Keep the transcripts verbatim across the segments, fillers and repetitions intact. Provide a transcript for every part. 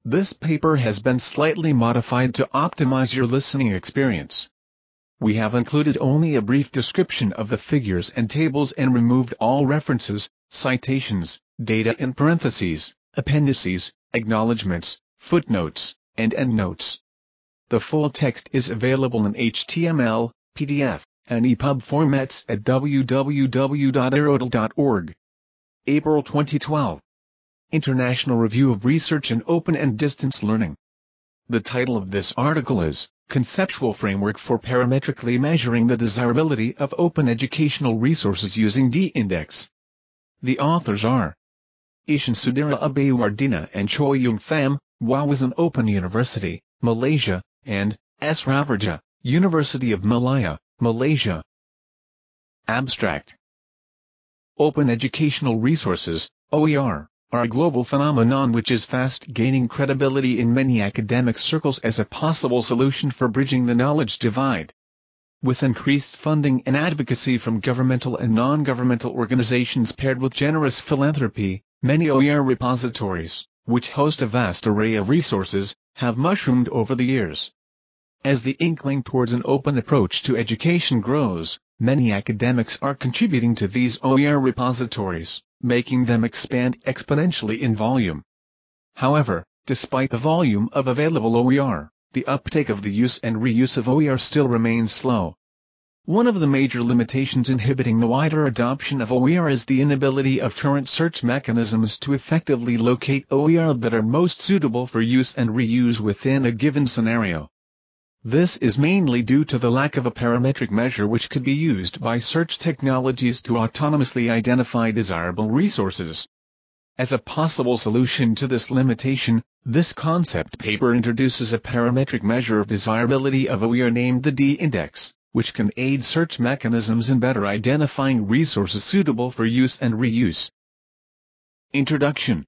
This paper has been slightly modified to optimize your listening experience. We have included only a brief description of the figures and tables and removed all references, citations, data in parentheses, appendices, acknowledgments, footnotes, and endnotes. The full text is available in H T M L, P D F, and E P U B formats at w w w dot aerodel dot org. April twenty twelve. International Review of Research in Open and Distance Learning. The title of this article is, Conceptual Framework for Parametrically Measuring the Desirability of Open Educational Resources Using D-Index. The authors are Ishan Sudhira Abeyewardena and Choi Young Pham, Wawasan Open University, Malaysia, and S. Ravarja, University of Malaya, Malaysia. Abstract. Open Educational Resources, O E R, are a global phenomenon which is fast gaining credibility in many academic circles as a possible solution for bridging the knowledge divide. With increased funding and advocacy from governmental and non-governmental organizations paired with generous philanthropy, many O E R repositories, which host a vast array of resources, have mushroomed over the years. As the inkling towards an open approach to education grows, many academics are contributing to these O E R repositories, making them expand exponentially in volume. However, despite the volume of available O E R, the uptake of the use and reuse of O E R still remains slow. One of the major limitations inhibiting the wider adoption of O E R is the inability of current search mechanisms to effectively locate O E R that are most suitable for use and reuse within a given scenario. This is mainly due to the lack of a parametric measure which could be used by search technologies to autonomously identify desirable resources. As a possible solution to this limitation, this concept paper introduces a parametric measure of desirability of O E R named the D-Index, which can aid search mechanisms in better identifying resources suitable for use and reuse. Introduction.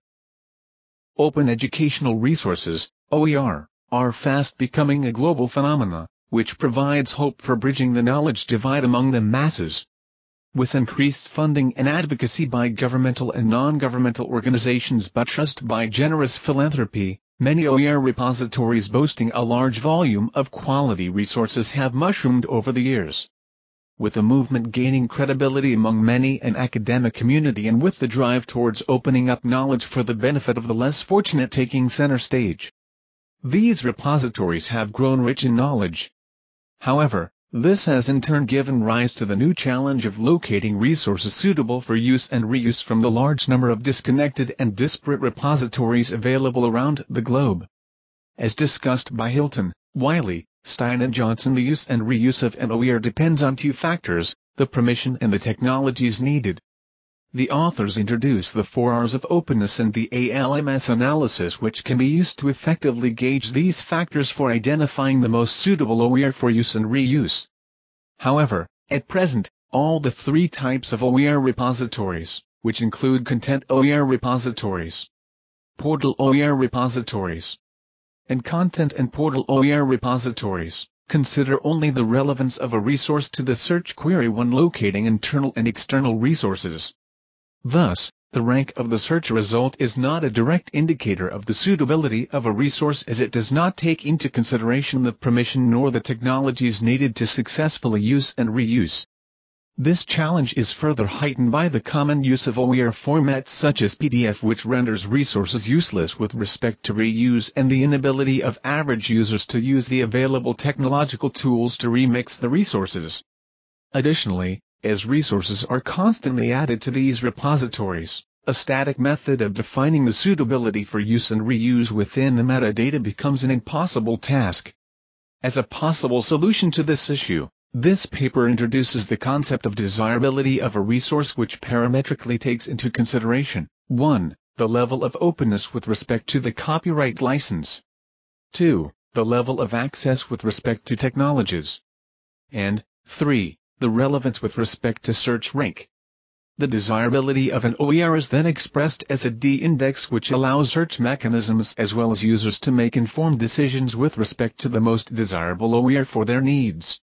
Open Educational Resources, O E R, are fast becoming a global phenomena, which provides hope for bridging the knowledge divide among the masses. With increased funding and advocacy by governmental and non-governmental organizations buttressed by generous philanthropy, many O E R repositories boasting a large volume of quality resources have mushroomed over the years. With the movement gaining credibility among many an academic community and with the drive towards opening up knowledge for the benefit of the less fortunate taking center stage, these repositories have grown rich in knowledge. However, this has in turn given rise to the new challenge of locating resources suitable for use and reuse from the large number of disconnected and disparate repositories available around the globe. As discussed by Hilton, Wiley, Stein and Johnson, the use and reuse of an O E R depends on two factors, the permission and the technologies needed. The authors introduce the four R's of openness and the A L M S analysis which can be used to effectively gauge these factors for identifying the most suitable O E R for use and reuse. However, at present, all the three types of O E R repositories, which include content O E R repositories, portal O E R repositories, and content and portal O E R repositories, consider only the relevance of a resource to the search query when locating internal and external resources. Thus, the rank of the search result is not a direct indicator of the suitability of a resource as it does not take into consideration the permission nor the technologies needed to successfully use and reuse. This challenge is further heightened by the common use of O E R formats such as P D F which renders resources useless with respect to reuse and the inability of average users to use the available technological tools to remix the resources. Additionally, as resources are constantly added to these repositories, a static method of defining the suitability for use and reuse within the metadata becomes an impossible task. As a possible solution to this issue, this paper introduces the concept of desirability of a resource which parametrically takes into consideration, one. The level of openness with respect to the copyright license, two. The level of access with respect to technologies, and three. The relevance with respect to search rank. The desirability of an O E R is then expressed as a D-index which allows search mechanisms as well as users to make informed decisions with respect to the most desirable O E R for their needs.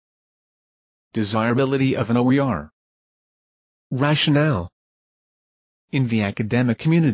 Desirability of an O E R. Rationale. In the academic community,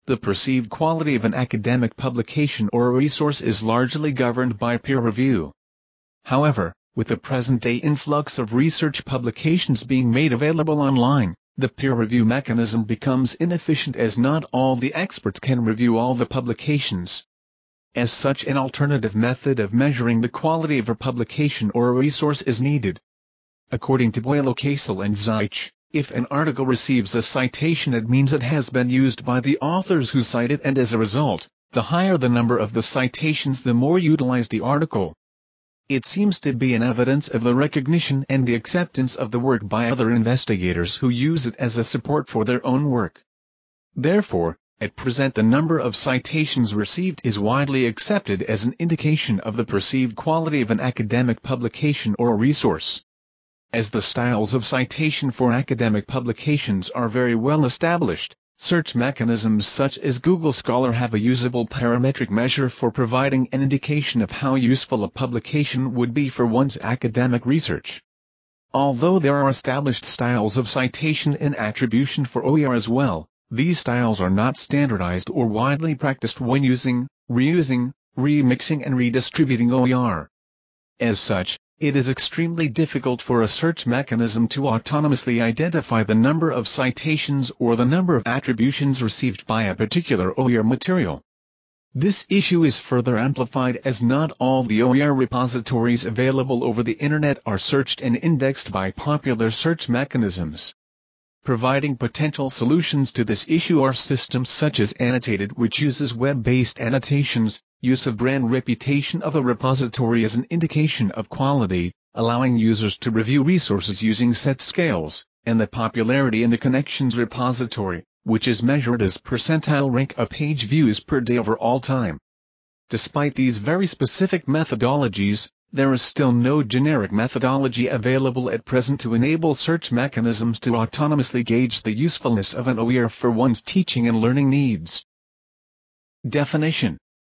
The perceived quality of an academic publication or a resource is largely governed by peer review. However, with the present-day influx of research publications being made available online, the peer review mechanism becomes inefficient as not all the experts can review all the publications. As such, an alternative method of measuring the quality of a publication or a resource is needed. According to Boyle, Casel and Zeitch, if an article receives a citation, it means it has been used by the authors who cite it, and as a result, the higher the number of the citations, the more utilized the article. It seems to be an evidence of the recognition and the acceptance of the work by other investigators who use it as a support for their own work. Therefore, at present the number of citations received is widely accepted as an indication of the perceived quality of an academic publication or resource. As the styles of citation for academic publications are very well established, search mechanisms such as Google Scholar have a usable parametric measure for providing an indication of how useful a publication would be for one's academic research. Although there are established styles of citation and attribution for O E R as well, these styles are not standardized or widely practiced when using, reusing, remixing and redistributing O E R. As such, it is extremely difficult for a search mechanism to autonomously identify the number of citations or the number of attributions received by a particular O E R material. This issue is further amplified as not all the O E R repositories available over the Internet are searched and indexed by popular search mechanisms. Providing potential solutions to this issue are systems such as Annotated, which uses web-based annotations, use of brand reputation of a repository as an indication of quality, allowing users to review resources using set scales, and the popularity in the Connections repository, which is measured as percentile rank of page views per day over all time. Despite these very specific methodologies, there is still no generic methodology available at present to enable search mechanisms to autonomously gauge the usefulness of an O E R for one's teaching and learning needs. Definition: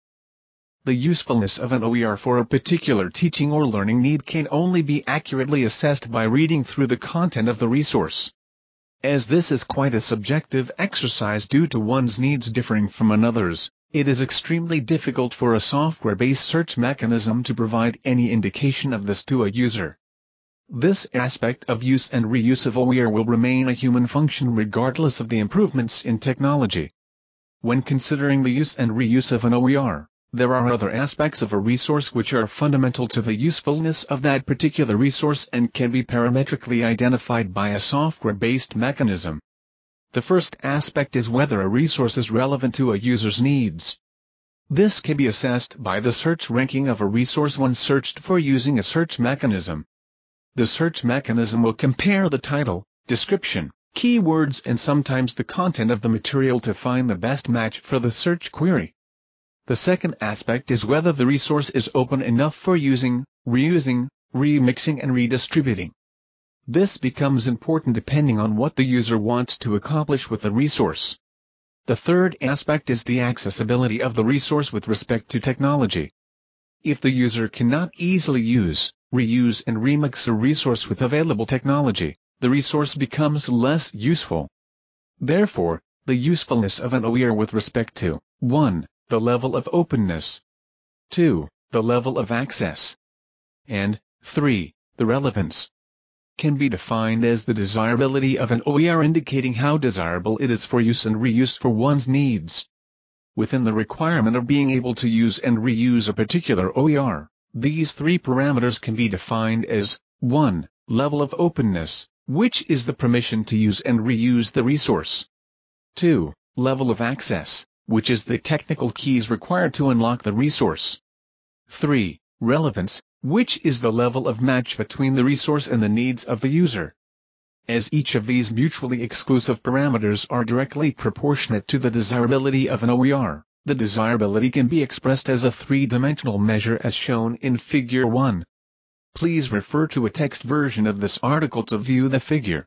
the usefulness of an O E R for a particular teaching or learning need can only be accurately assessed by reading through the content of the resource. As this is quite a subjective exercise due to one's needs differing from another's, it is extremely difficult for a software-based search mechanism to provide any indication of this to a user. This aspect of use and reuse of O E R will remain a human function regardless of the improvements in technology. When considering the use and reuse of an O E R, there are other aspects of a resource which are fundamental to the usefulness of that particular resource and can be parametrically identified by a software-based mechanism. The first aspect is whether a resource is relevant to a user's needs. This can be assessed by the search ranking of a resource when searched for using a search mechanism. The search mechanism will compare the title, description, keywords and sometimes the content of the material to find the best match for the search query. The second aspect is whether the resource is open enough for using, reusing, remixing and redistributing. This becomes important depending on what the user wants to accomplish with the resource. The third aspect is the accessibility of the resource with respect to technology. If the user cannot easily use, reuse and remix a resource with available technology, the resource becomes less useful. Therefore, the usefulness of an O E R with respect to one. The level of openness, two. The level of access, and three. The relevance, can be defined as the desirability of an O E R indicating how desirable it is for use and reuse for one's needs. Within the requirement of being able to use and reuse a particular O E R, these three parameters can be defined as one. Level of openness, which is the permission to use and reuse the resource. two. Level of access, which is the technical keys required to unlock the resource. three. Relevance, which is the level of match between the resource and the needs of the user. As each of these mutually exclusive parameters are directly proportionate to the desirability of an O E R, the desirability can be expressed as a three-dimensional measure as shown in Figure one. Please refer to a text version of this article to view the figure.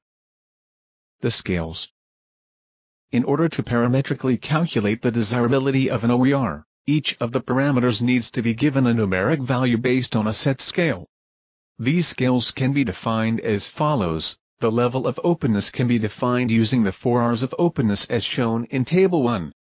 The scales. In order to parametrically calculate the desirability of an O E R, each of the parameters needs to be given a numeric value based on a set scale. These scales can be defined as follows. The level of openness can be defined using the four R's of openness as shown in Table one.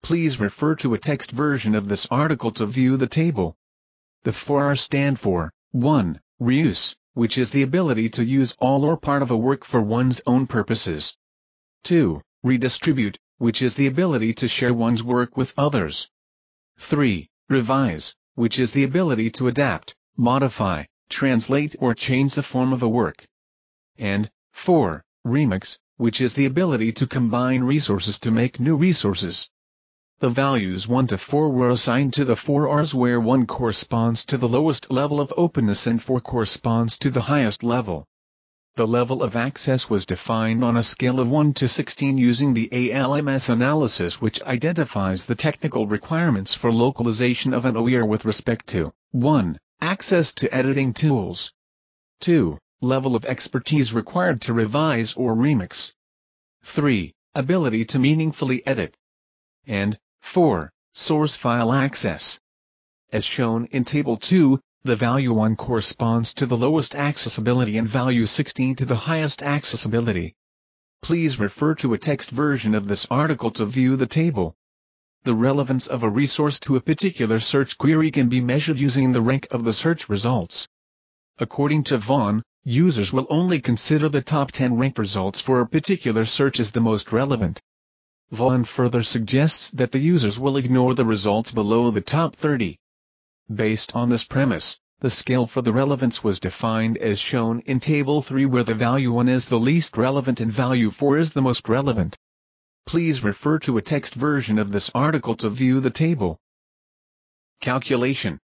Please refer to a text version of this article to view the table. The four R's stand for one Reuse, which is the ability to use all or part of a work for one's own purposes. two Redistribute, which is the ability to share one's work with others. three Revise, which is the ability to adapt, modify, translate or change the form of a work. And four Remix, which is the ability to combine resources to make new resources. The values one to four were assigned to the four R's, where one corresponds to the lowest level of openness and four corresponds to the highest level. The level of access was defined on a scale of one to sixteen using the A L M S analysis, which identifies the technical requirements for localization of an O E R with respect to one Access to editing tools, two Level of expertise required to revise or remix, three Ability to meaningfully edit, and four Source file access. As shown in Table two, the value one corresponds to the lowest accessibility and value sixteen to the highest accessibility. Please refer to a text version of this article to view the table. The relevance of a resource to a particular search query can be measured using the rank of the search results. According to Vaughan, users will only consider the top ten rank results for a particular search as the most relevant. Vaughan further suggests that the users will ignore the results below the top thirty. Based on this premise, the scale for the relevance was defined as shown in Table three, where the value one is the least relevant and value four is the most relevant. Please refer to a text version of this article to view the table. Calculation.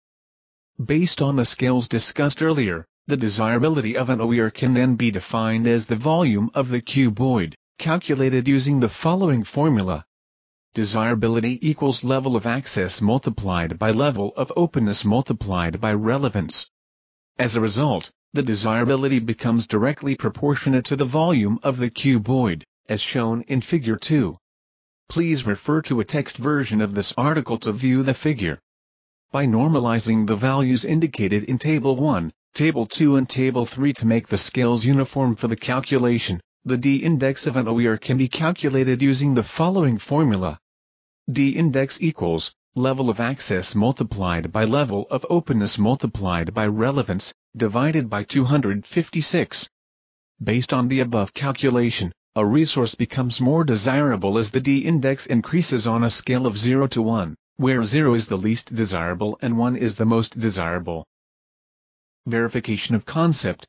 Based on the scales discussed earlier, the desirability of an O E R can then be defined as the volume of the cuboid, calculated using the following formula. Desirability equals level of access multiplied by level of openness multiplied by relevance. As a result, the desirability becomes directly proportionate to the volume of the cuboid, as shown in Figure two. Please refer to a text version of this article to view the figure. By normalizing the values indicated in Table one, Table two and Table three to make the scales uniform for the calculation, the D-index of an O E R can be calculated using the following formula. D-index equals level of access multiplied by level of openness multiplied by relevance, divided by two hundred fifty-six. Based on the above calculation, a resource becomes more desirable as the D-index increases on a scale of zero to one, where zero is the least desirable and one is the most desirable. Verification of concept.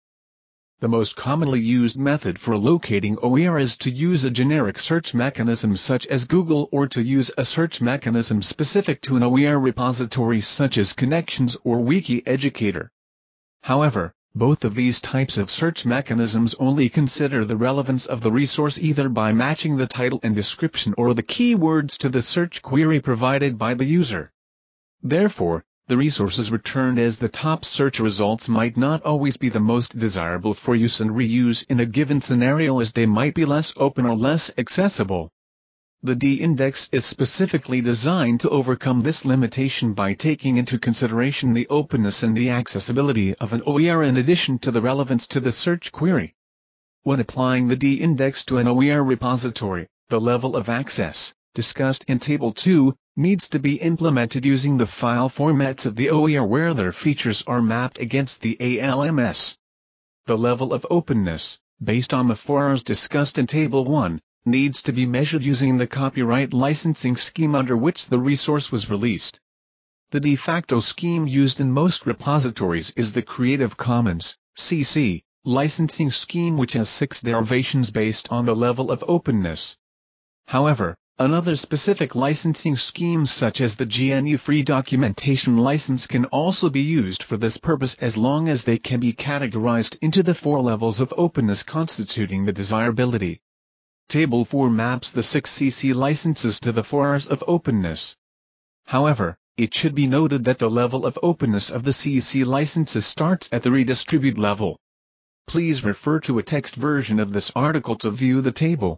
The most commonly used method for locating O E R is to use a generic search mechanism such as Google, or to use a search mechanism specific to an O E R repository such as Connections or WikiEducator. However, both of these types of search mechanisms only consider the relevance of the resource either by matching the title and description or the keywords to the search query provided by the user. Therefore, the resources returned as the top search results might not always be the most desirable for use and reuse in a given scenario, as they might be less open or less accessible. The D-index is specifically designed to overcome this limitation by taking into consideration the openness and the accessibility of an O E R in addition to the relevance to the search query. When applying the D-index to an O E R repository, the level of access, discussed in Table two, needs to be implemented using the file formats of the O E R where their features are mapped against the A L M S. The level of openness, based on the four R's discussed in Table one, needs to be measured using the copyright licensing scheme under which the resource was released. The de facto scheme used in most repositories is the Creative Commons C C licensing scheme, which has six derivations based on the level of openness. However, another specific licensing schemes such as the G N U Free Documentation License can also be used for this purpose, as long as they can be categorized into the four levels of openness constituting the desirability. Table four maps the six C C licenses to the four R's of openness. However, it should be noted that the level of openness of the C C licenses starts at the redistribute level. Please refer to a text version of this article to view the table.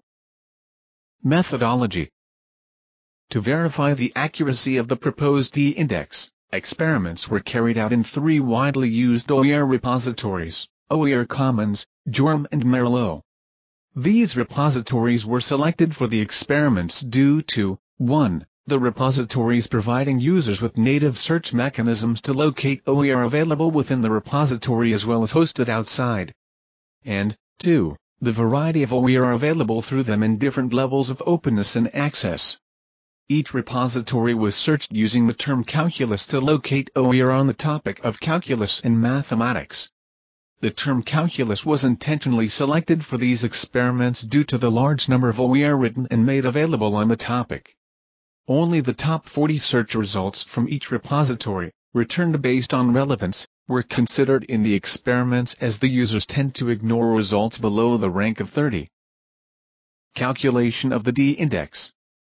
Methodology. To verify the accuracy of the proposed D-index, experiments were carried out in three widely used O E R repositories, O E R Commons, Jorum and Merlot. These repositories were selected for the experiments due to one The repositories providing users with native search mechanisms to locate O E R available within the repository as well as hosted outside. And two The variety of O E R available through them in different levels of openness and access. Each repository was searched using the term calculus to locate O E R on the topic of calculus and mathematics. The term calculus was intentionally selected for these experiments due to the large number of O E R written and made available on the topic. Only the top forty search results from each repository, returned based on relevance, were considered in the experiments as the users tend to ignore results below the rank of thirty. Calculation of the D-index.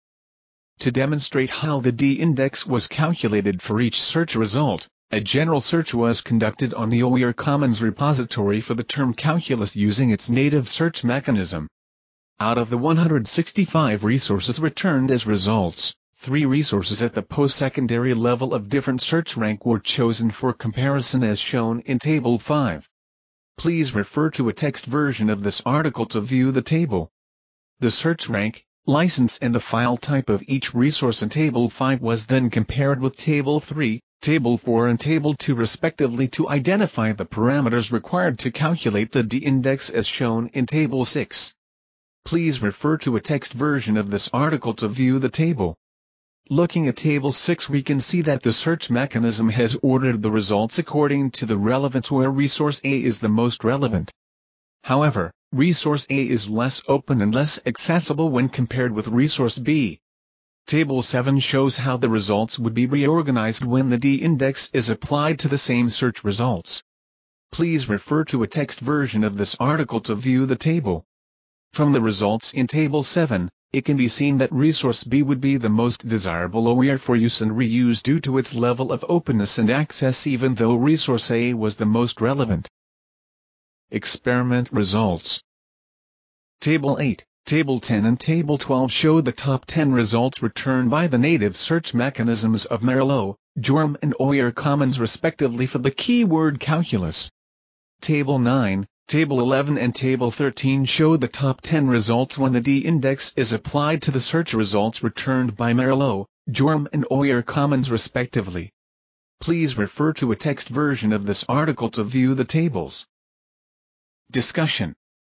To demonstrate how the D-index was calculated for each search result, a general search was conducted on the O E R Commons repository for the term calculus using its native search mechanism. Out of the one hundred sixty-five resources returned as results, three resources at the post-secondary level of different search rank were chosen for comparison as shown in Table five. Please refer to a text version of this article to view the table. The search rank, license and the file type of each resource in Table five was then compared with Table three, Table four and Table two respectively to identify the parameters required to calculate the D-index as shown in Table six. Please refer to a text version of this article to view the table. Looking at Table six, we can see that the search mechanism has ordered the results according to the relevance where resource A is the most relevant. However, resource A is less open and less accessible when compared with resource B. Table seven shows how the results would be reorganized when the D-index is applied to the same search results. Please refer to a text version of this article to view the table. From the results in Table seven, it can be seen that resource B would be the most desirable O E R for use and reuse due to its level of openness and access even though resource A was the most relevant. Experiment results. Table eight, Table ten and Table twelve show the top ten results returned by the native search mechanisms of Merlot, Jourm and O E R Commons respectively for the keyword calculus. Table nine, Table eleven and Table thirteen show the top ten results when the D-index is applied to the search results returned by Merlot, Jourm and O E R Commons respectively. Please refer to a text version of this article to view the tables. Discussion.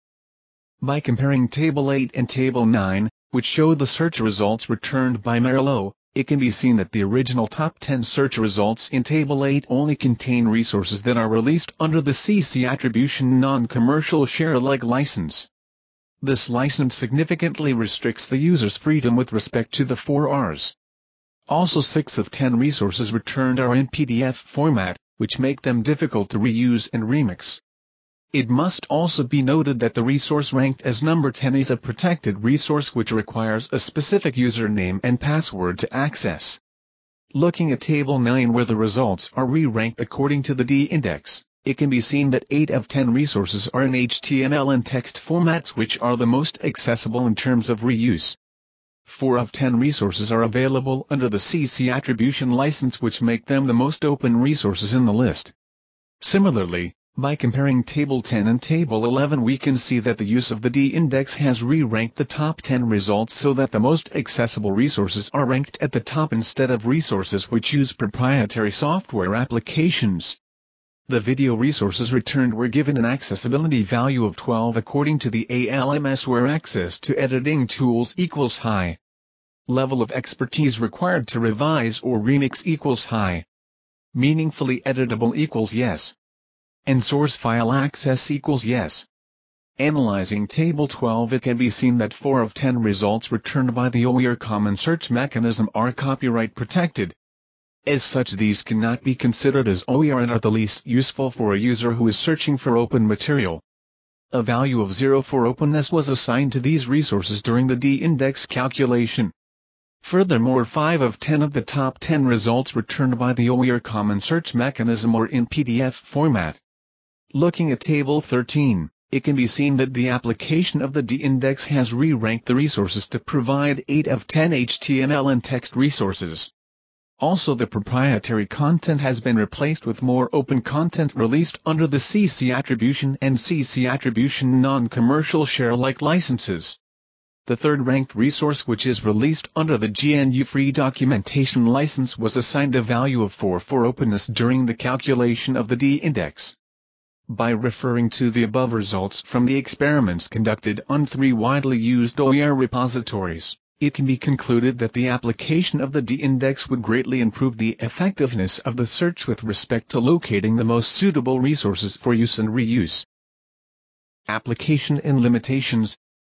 By comparing Table eight and Table nine, which show the search results returned by Merlot, it can be seen that the original top ten search results in Table eight only contain resources that are released under the C C Attribution Non-Commercial Share-alike license. This license significantly restricts the user's freedom with respect to the four R's. Also, six of ten resources returned are in P D F format, which make them difficult to reuse and remix. It must also be noted that the resource ranked as number ten is a protected resource which requires a specific username and password to access. Looking at Table nine where the results are re-ranked according to the D-index, it can be seen that eight of ten resources are in H T M L and text formats which are the most accessible in terms of reuse. four of ten resources are available under the C C Attribution license which make them the most open resources in the list. Similarly, by comparing Table ten and Table eleven we can see that the use of the D-index has re-ranked the top ten results so that the most accessible resources are ranked at the top instead of resources which use proprietary software applications. The video resources returned were given an accessibility value of twelve according to the A L M S where access to editing tools equals high. Level of expertise required to revise or remix equals high. Meaningfully editable equals yes. And source file access equals yes. Analyzing Table twelve, it can be seen that four of ten results returned by the O E R Common search mechanism are copyright protected. As such, these cannot be considered as O E R and are the least useful for a user who is searching for open material. A value of zero for openness was assigned to these resources during the D-index calculation. Furthermore, five of ten of the top ten results returned by the O E R Common search mechanism were in P D F format. Looking at Table thirteen, it can be seen that the application of the D-index has re-ranked the resources to provide eight of ten H T M L and text resources. Also, the proprietary content has been replaced with more open content released under the C C Attribution and C C Attribution non-commercial share-alike licenses. The third-ranked resource, which is released under the G N U Free Documentation License, was assigned a value of four for openness during the calculation of the D-index. By referring to the above results from the experiments conducted on three widely used O E R repositories, it can be concluded that the application of the D-index would greatly improve the effectiveness of the search with respect to locating the most suitable resources for use and reuse. Application and limitations.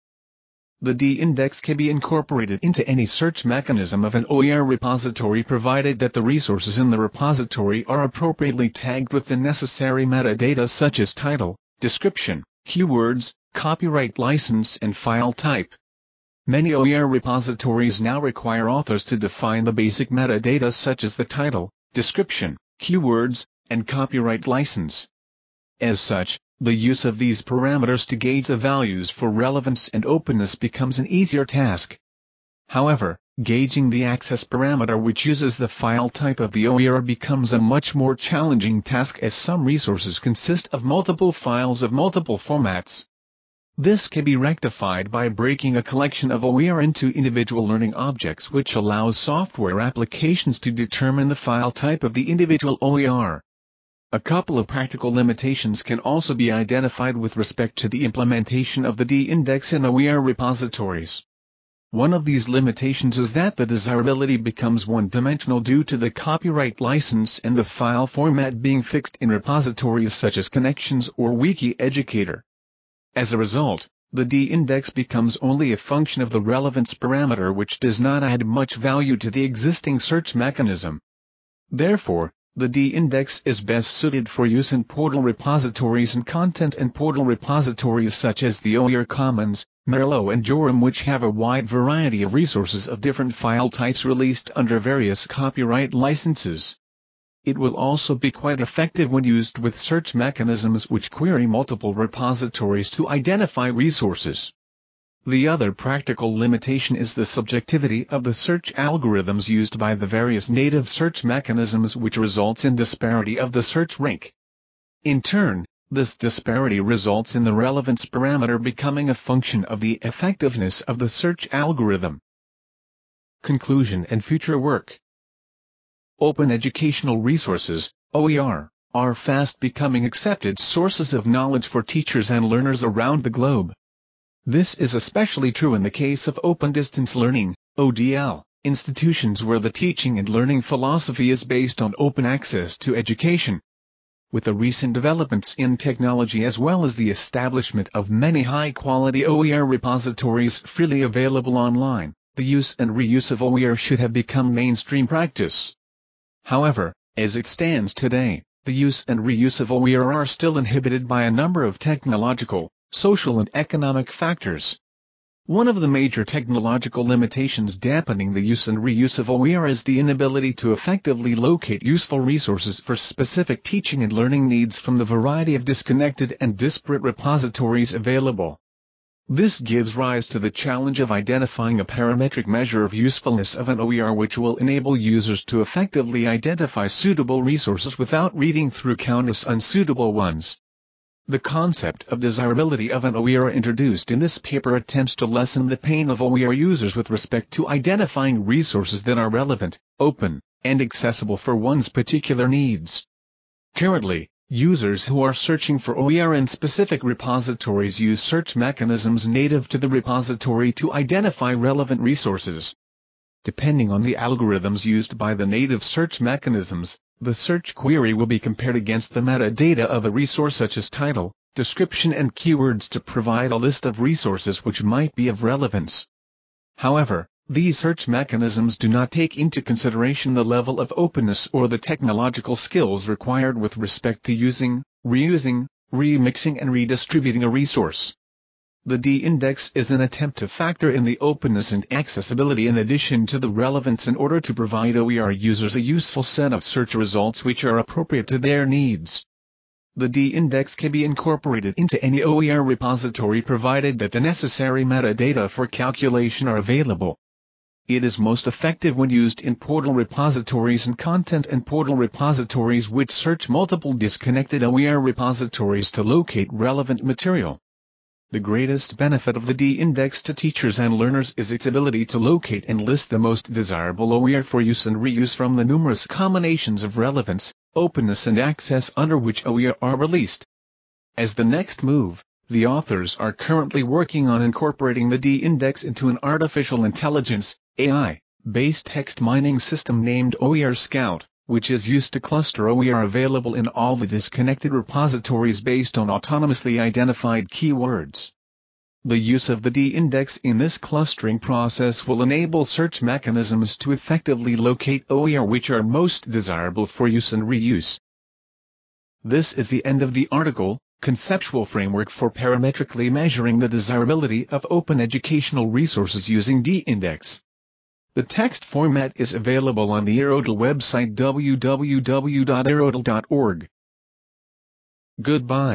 The D-index can be incorporated into any search mechanism of an O E R repository provided that the resources in the repository are appropriately tagged with the necessary metadata such as title, description, keywords, copyright license and file type. Many O E R repositories now require authors to define the basic metadata such as the title, description, keywords, and copyright license. As such, the use of these parameters to gauge the values for relevance and openness becomes an easier task. However, gauging the access parameter, which uses the file type of the O E R, becomes a much more challenging task, as some resources consist of multiple files of multiple formats. This can be rectified by breaking a collection of O E R into individual learning objects, which allows software applications to determine the file type of the individual O E R. A couple of practical limitations can also be identified with respect to the implementation of the D-index in O E R repositories. One of these limitations is that the desirability becomes one-dimensional due to the copyright license and the file format being fixed in repositories such as Connections or WikiEducator. As a result, the D-index becomes only a function of the relevance parameter, which does not add much value to the existing search mechanism. Therefore, the D-index is best suited for use in portal repositories and content and portal repositories such as the O E R Commons, Merlot and Jorum, which have a wide variety of resources of different file types released under various copyright licenses. It will also be quite effective when used with search mechanisms which query multiple repositories to identify resources. The other practical limitation is the subjectivity of the search algorithms used by the various native search mechanisms, which results in disparity of the search rank. In turn, this disparity results in the relevance parameter becoming a function of the effectiveness of the search algorithm. Conclusion and future work. Open educational resources, O E R, are fast becoming accepted sources of knowledge for teachers and learners around the globe. This is especially true in the case of open distance learning, O D L, institutions where the teaching and learning philosophy is based on open access to education. With the recent developments in technology as well as the establishment of many high-quality O E R repositories freely available online, the use and reuse of O E R should have become mainstream practice. However, as it stands today, the use and reuse of O E R are still inhibited by a number of technological, social and economic factors. One of the major technological limitations dampening the use and reuse of O E R is the inability to effectively locate useful resources for specific teaching and learning needs from the variety of disconnected and disparate repositories available. This gives rise to the challenge of identifying a parametric measure of usefulness of an O E R which will enable users to effectively identify suitable resources without reading through countless unsuitable ones. The concept of desirability of an O E R introduced in this paper attempts to lessen the pain of O E R users with respect to identifying resources that are relevant, open, and accessible for one's particular needs. Currently, users who are searching for O E R in specific repositories use search mechanisms native to the repository to identify relevant resources. Depending on the algorithms used by the native search mechanisms, the search query will be compared against the metadata of a resource such as title, description and keywords to provide a list of resources which might be of relevance. However, these search mechanisms do not take into consideration the level of openness or the technological skills required with respect to using, reusing, remixing and redistributing a resource. The D-index is an attempt to factor in the openness and accessibility in addition to the relevance in order to provide O E R users a useful set of search results which are appropriate to their needs. The D-index can be incorporated into any O E R repository provided that the necessary metadata for calculation are available. It is most effective when used in portal repositories and content and portal repositories which search multiple disconnected O E R repositories to locate relevant material. The greatest benefit of the D-Index to teachers and learners is its ability to locate and list the most desirable O E R for use and reuse from the numerous combinations of relevance, openness and access under which O E R are released. As the next move, the authors are currently working on incorporating the D-Index into an artificial intelligence, A I-based text mining system named O E R Scout, which is used to cluster O E R available in all the disconnected repositories based on autonomously identified keywords. The use of the D-Index in this clustering process will enable search mechanisms to effectively locate O E R which are most desirable for use and reuse. This is the end of the article, Conceptual Framework for Parametrically Measuring the Desirability of Open Educational Resources Using D-Index. The text format is available on the Aerodel website w w w dot aerodel dot org. Goodbye.